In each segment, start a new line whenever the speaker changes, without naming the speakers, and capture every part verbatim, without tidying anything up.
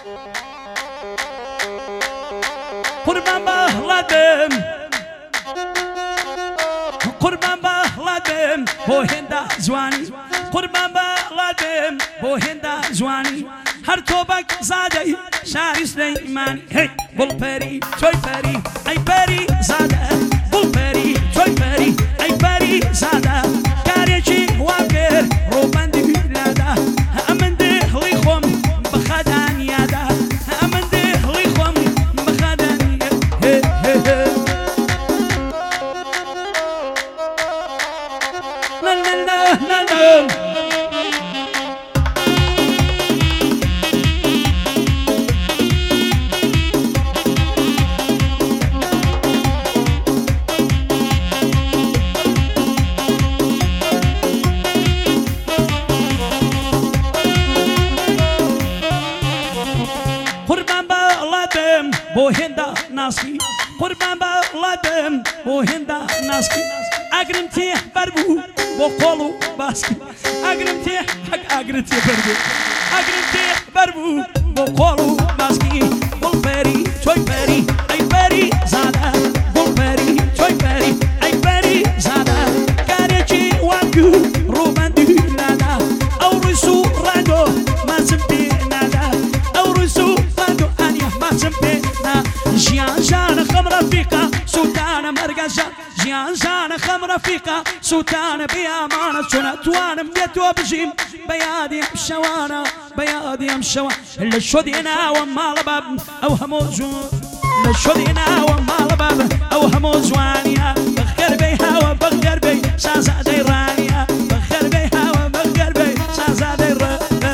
قربان بهڵەدەم قوربان بهڵەدەم بۆ هێندا جوانی قوربان بهڵەدەم بۆ هێندا جوانی هەر تۆبەک زادەی شاری سلەیمانی هەی گوڵپەری تۆی پەری ئەی پەری زادە گوڵپەری تۆی پەری ئەی پەری زادە کارێکی وا کرد ڕۆبەندی لادا ئەمن دڵی خۆم بەخەدانیادا ئەمن دڵی خۆم بەخەدانیە هێ هێ هێ لا لا لا لا لا بۆ هێندا ناسکی قوربان بهڵەدەم بۆ هێندا ناسکی ئەگرم تێ بەربوو بۆ قۆڵ و باسکی ئەگرم تێ حەک ئاگرت تێ بەربوو ئەگرم تێ بەربوو بۆ قۆڵ و باسکی گوڵپەری تۆی پەری ئەی پەری زادە گوڵپەری تۆی پەری ئەی پەری زادە کارێکی وا کرد ڕۆبەندی لادا ئەو ڕووی سوڕاندۆ ماچم پێ نادا ئەو ڕووی سوڕاندۆ ئانیە ماچم پێ ژیان ژانە خەم ڕەفیقە سووتانە مەرگەژە ژیان ژانە خەم ڕەفیقە سووتانە بێئامانە چۆن ئەتوانم بێتەوە بژیم بە یادی ئەم شەوانە بە یادی ئەم شەوە لە شۆدی ناوە ماڵە باب ئەو هەموو جوان لە شۆدی ناوە ماڵە باب ئەو هەموو جوانیە بەخێربەی هاوە بەخێربەی شازادەی ڕانیە بەخێربەی هاوە بەخێربەی شازادەی ڕە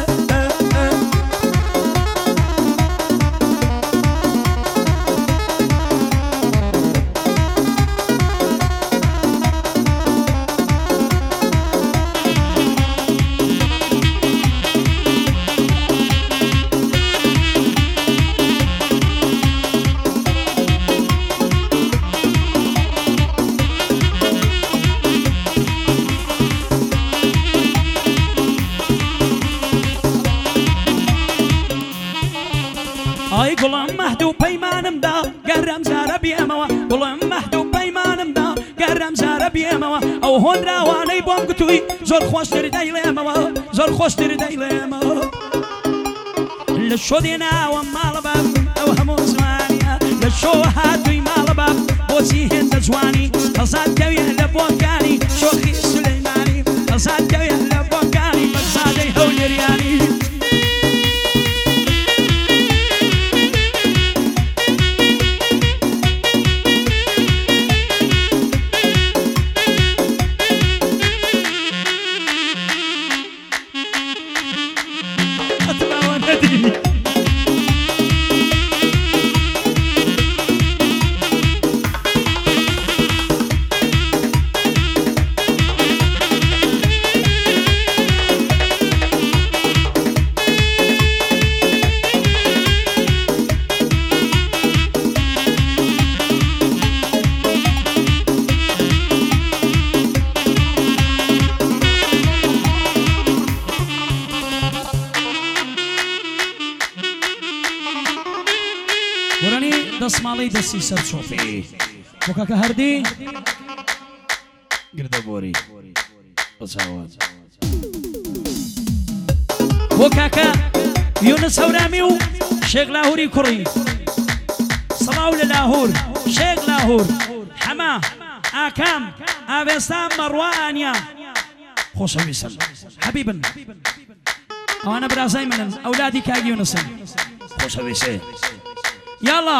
ئای گوڵم مەهدوو پەیمانمدا گەڕەم جارە بێمەوە گوڵم مەهدوو پەیمانمدا گەڕەم جارە بێمەوە ئەو هۆنراوانەی بۆم گوتووی زۆر خۆشتر دەیڵێمەوە زۆر خۆشتر دەیڵێمەوە لە شۆدێ ناوە ماڵە باب ئەو هەموو زوانیە لە شۆ هاتووی ماڵە باب بۆچی هێندە جوانی هەزار دەوێ لە بۆکانی شۆخی سولەیمانی هەزار دەوێ لە بۆکانی بەزادەی هەولێریانی دەسماڵەی دەستی سەر چۆپی بۆ کاکە هەردی گردە بۆری بەچاوات بۆ کاکە یونس هەورامی و شێخ لاهوری کوڕی سەڵاو لە لاهور شێخ لاهور حەما ئاکام ئاوێستان مەڕوانیا خۆشەویستم حەبیبن ئەوانە برازای منن ئەولادی کاگی یونسن خۆشەویستێ یاڵا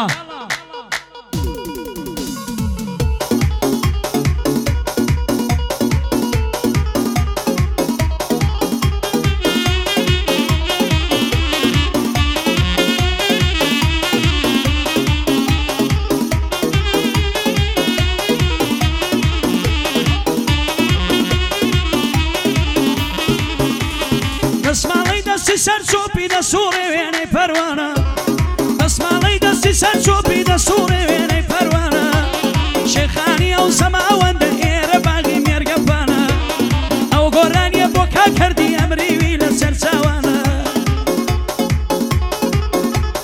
دەسماڵەی دەستی سەر چۆپی دەسوڕێ وێنەی پەروانە دەسماڵەی دەستی سەر چۆپی دەسوڕێ وێنەی پەروانە شێخانی ئەو زەماوەندە ئێرە باغی مێرگەپانە ئەو گۆرانیە بۆ کاکەردی ئەمریوی لە سەر چاوانە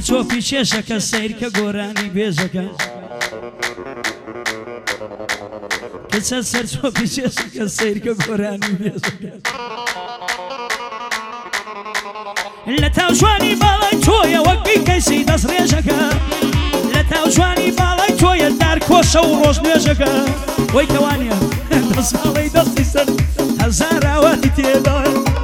چۆپی چێشەکە سیر کە گۆرانی بێژەکە کچە سەر چۆپی چێشەکە سیر کە گۆرانی بێژەکە لە تاو جوانی باڵای تۆیە وەک بیکەیسی دەست ڕێژەکە لە تاو جوانی باڵای تۆیە دار کۆشە و ڕۆژ نوێژەکە وەی کەوانە دەست ماڵەی دەستی سەر هەزار ئاواتی تێدا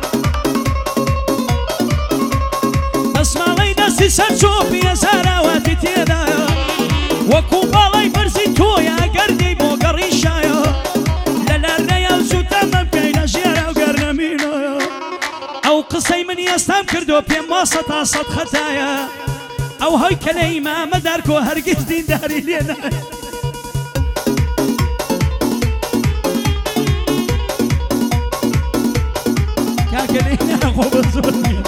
دەست ماڵەی دەستی سەر چۆپی هەزار ئاواتی تێدایە وەکو باڵای بەرزی تۆیە گەردەی بۆ گەڕی شایە لە لەرنەیە و زووتە مەمکەی لە ژێرە و گەرنەمینەیە ئەو قسەی منی ئێستام کردو پێم واسە تا سەد خەتایە ئەو هەی کە لە ئیمامە دارکۆ هەرگیز دینداری لێ نایە کاکە لێ ناخۆ بە زۆر نییە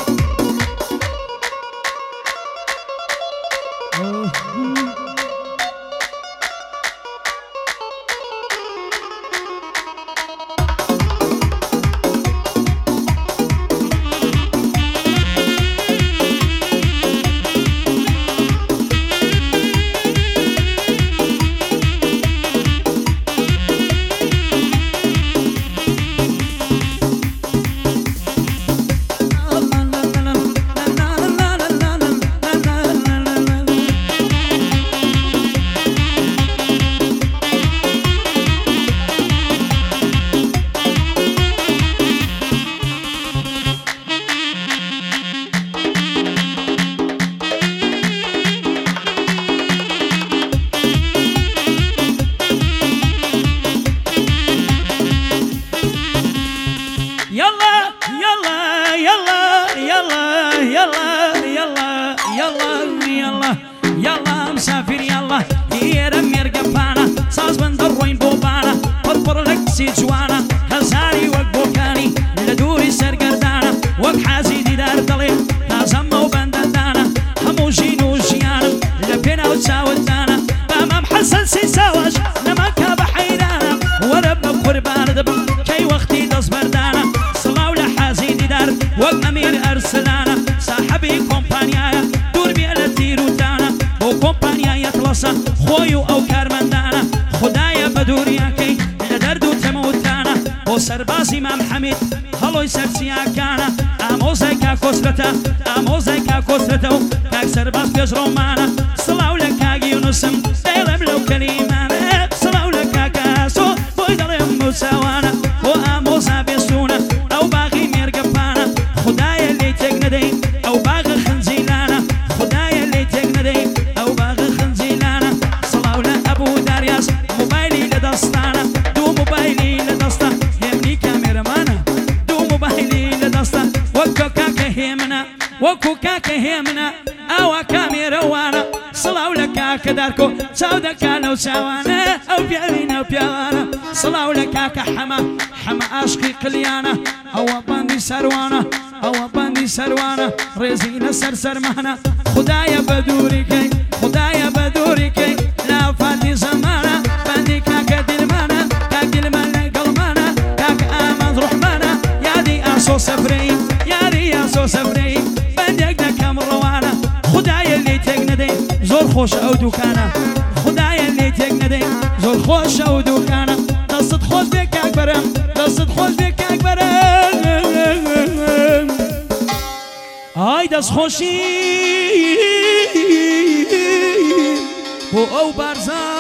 خۆی و ئەو کارمەندانە خدایە بە دووریاکەی لە دەرد و تەمەوتانە بۆ سەربازی مام حەمید هەڵۆی سەرچیاکانە ئامۆزای کا کۆسرەتە ئامۆزای کا کۆسرەتە و کاک سەرباز پێشڕۆمانە سڵاو لە کاگی یونوسم دەیڵێم لەو کەلیمانە سڵاو لە کاکاسۆ بۆی دەڵێم موساوانە بۆ ئامۆزا بێسوونە ئەو باغی مێرگەپانە خدایە لێی تێک نەدەین ئەو باغە خنجیلانە خدایە لێی تێک نەدەین ئەو باغە خنجیلانە سڵاو لە ئەبوو داریاز موبایلی لە دەستانە دوو موبایلی لە دەستە هێمنی کامێرەمانە دوو موبایلی لە دەستە وەکو کاکە هێمنە وەکو کاکە هێمنە ئەوە کامێرەوانە سڵاو لە کاکە دارکۆ چاو دەکا لەو چاوانە ئەو پیاوینە و پیاوانە سڵاو لە کاکە حەمە حەمە عاشقی قلیانە ئەوە بەندی سەروانە ئەوە بەندی سەروانە ڕێزی لەسەر سەرمانە خدایە بە دووریکەی خدایە بە دووریکەی لاوفاتی زەمانە بەندی کاکە دیلمانە کاک دیلمان لەگەڵمانە کاکە ئاماد ڕوحمانە یادی ئاسۆ سەفرەی یادی ئاسۆ سەفرەی بەندێک دەکەم ڕەوانە خدایە لێی تێک نەدەین زۆر خۆشە ئەو دووکانە خدایە لێی تێک نەدەین زۆر خۆشە ئەو دووکانە دەستت خۆش بێ کاک بەرەم دەستت خۆش بێ کاک بەرەم ئای دەستخۆشی بۆ ئەو بارزان